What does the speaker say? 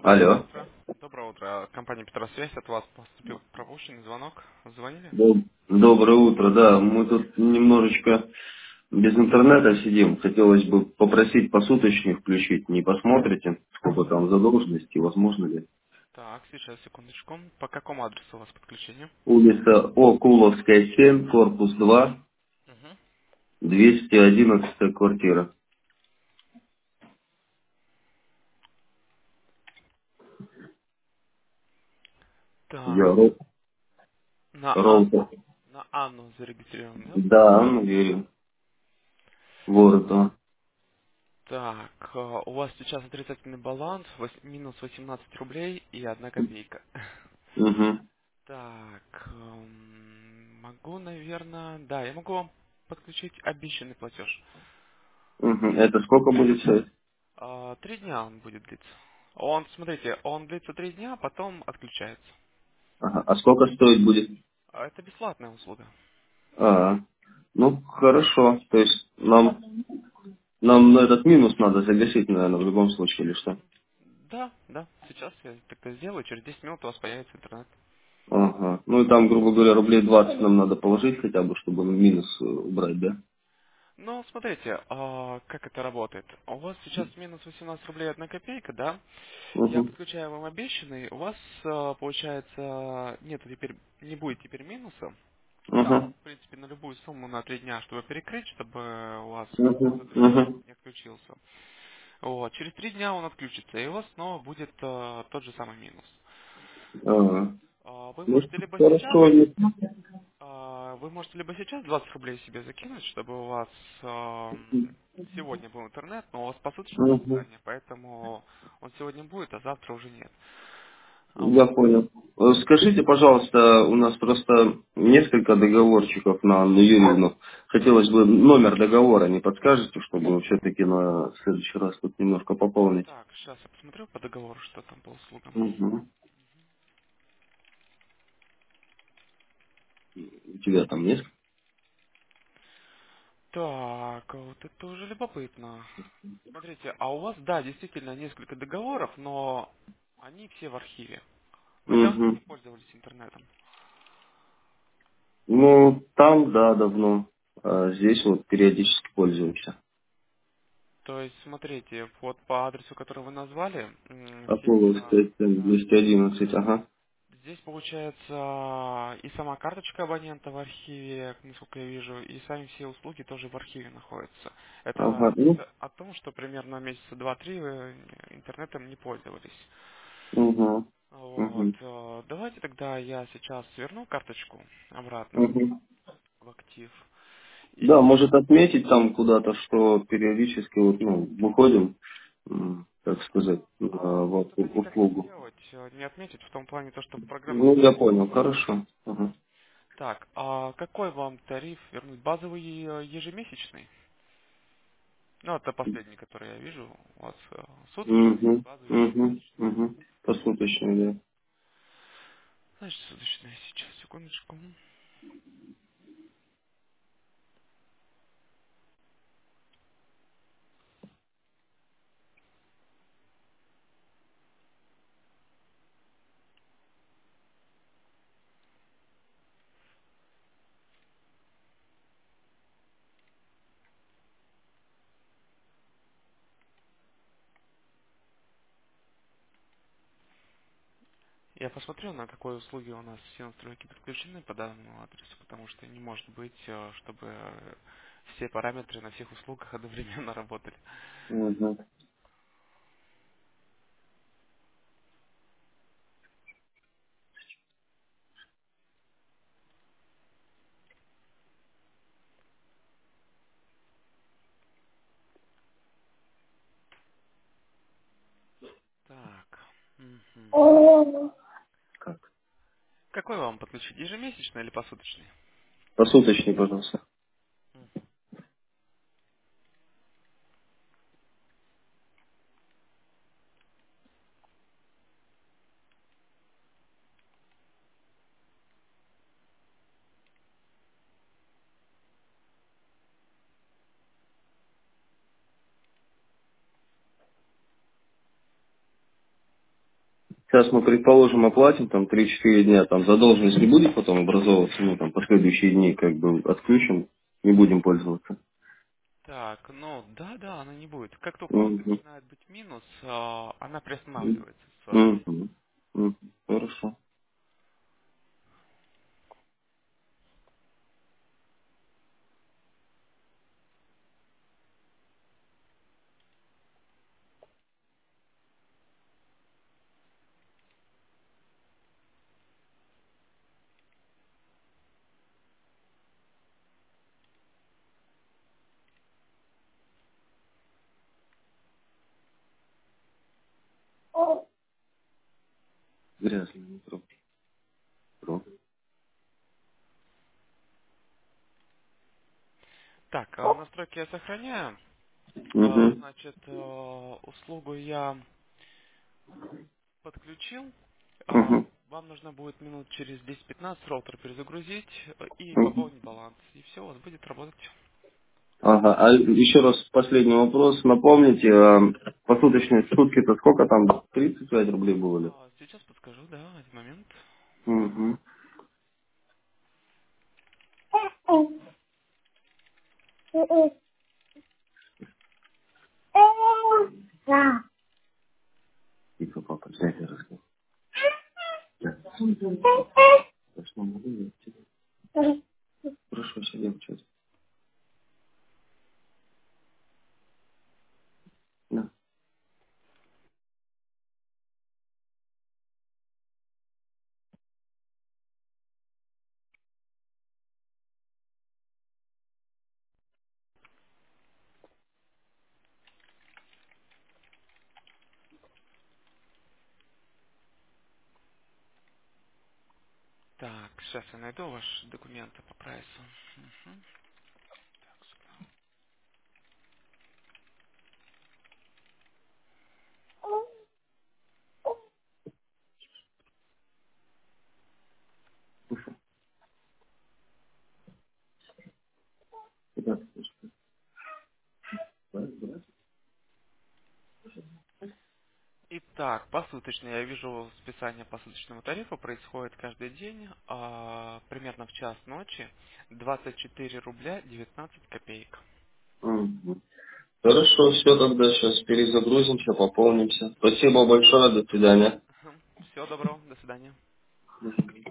Доброе Алло. утро. Доброе утро. Компания Петросвязь. От вас поступил пропущенный звонок. Звонили? Доброе утро, да. Мы тут немножечко без интернета сидим. Хотелось бы попросить посуточник включить. Не посмотрите, сколько там задолженности, возможно ли? Так, сейчас, секундочку. По какому адресу у вас подключение? Улица Окуловская, 7, корпус 2, Угу. 211 квартира. Я Так, на Ролтер. Анну зарегистрирован, да? Да, верю. Воротова. Так, у вас сейчас отрицательный баланс, минус 18 рублей и 1 копейка. Угу. Так, могу, наверное... Да, я могу вам подключить обещанный платеж. Угу. Это сколько будет стоить? 3 дня он будет длиться. Он, смотрите, он длится 3 дня, а потом отключается. Ага. А сколько стоить будет? Это бесплатная услуга. А, ну хорошо. То есть нам этот минус надо загасить, наверное, в любом случае, или что? Да, да. Сейчас я тогда сделаю. Через 10 минут у вас появится интернет. Ага. Ну и там, грубо говоря, рублей 20 нам надо положить хотя бы, чтобы минус убрать, да? Ну, смотрите, как это работает. У вас сейчас минус 18 рублей 1 копейка, да? Я Угу. подключаю вам обещанный. У вас, получается, нет теперь, не будет теперь минуса. Там, Угу. в принципе, на любую сумму на 3 дня, чтобы перекрыть, чтобы у вас Угу. этот минус Угу. не отключился. Вот. Через 3 дня он отключится, и у вас снова будет тот же самый минус. Ага. Вы Ну, можете либо сейчас хорошо. Вы можете либо сейчас 20 рублей себе закинуть, чтобы у вас сегодня был интернет, но у вас посуточное Угу. расписание, поэтому он сегодня будет, а завтра уже нет. Я Вот. понял. Скажите, пожалуйста, у нас просто несколько договорчиков на Анну Юрьевну. Хотелось бы номер договора, не подскажете, чтобы все-таки на следующий раз тут немножко пополнить? Так, сейчас я посмотрю по договору, что там по услугам. Угу. У тебя там есть? Так, а вот это уже любопытно. Смотрите, а у вас, да, действительно несколько договоров, но они все в архиве. Вы давно Угу. не пользовались интернетом? Ну, там, да, давно. А здесь вот периодически пользуемся. То есть, смотрите, вот по адресу, который вы назвали, здесь, Аполловская, да, 211, ага. здесь получается и сама карточка абонента в архиве, насколько я вижу, и сами все услуги тоже в архиве находятся. Это Ага, ну, говорит о том, что примерно месяца 2-3 вы интернетом не пользовались. угу, Вот. угу, Давайте тогда я сейчас верну карточку обратно угу. в актив. Да, И может отметить там куда-то, что периодически вот, ну, выходим, так сказать, в тут никак не услугу. сделать, не отметить в том плане то, что программа Ну, я будет. понял, хорошо. Ага. Так, а какой вам тариф вернуть? Базовый ежемесячный? Ну, это последний, который я вижу. У вас суточный, Угу, базовый угу, ежемесячный. угу. Посуточный, да. Значит, суточный сейчас, секундочку. Я посмотрю, на какой услуги у нас все настройки подключены по данному адресу, потому что не может быть, чтобы все параметры на всех услугах одновременно работали. Угу. Так. Мгм. Как? Какой вам подключить? Ежемесячный или посуточный? Посуточный, пожалуйста. Сейчас мы, предположим, оплатим там 3-4 дня, там задолженность не будет потом образовываться, ну там последующие дни как бы отключим, не будем пользоваться. Так, ну да, да, она не будет. Как только у вас Мгм. начинает быть минус, она приостанавливается сразу. Мгм. Мгм. Хорошо. Грязно, не трогай. Трогай. Так, настройки я сохраняю. Мгм. Значит, услугу я подключил. Мгм. Вам нужно будет минут через 10-15 роутер перезагрузить и Мгм. пополнить баланс. И все, у вас будет работать. Ага, а еще раз последний вопрос. Напомните, посуточные сутки-то сколько там? 35 рублей было ли? Сейчас подскажу, да, один момент. Угу. Тихо, папа, сядь и расскажи. Да. Да что, могу я тебе? Хорошо, сидим сейчас. Да. Так, сейчас я найду ваши документы по прайсу. Мгм. Так, сюда. Да, слушай. Да. Итак, посуточно. Я вижу списание посуточного тарифа происходит каждый день, примерно в час ночи, 24 рубля 19 копеек. Мгм. Хорошо, все тогда сейчас перезагрузимся, пополнимся. Спасибо большое, до свидания. Всего доброго, до свидания.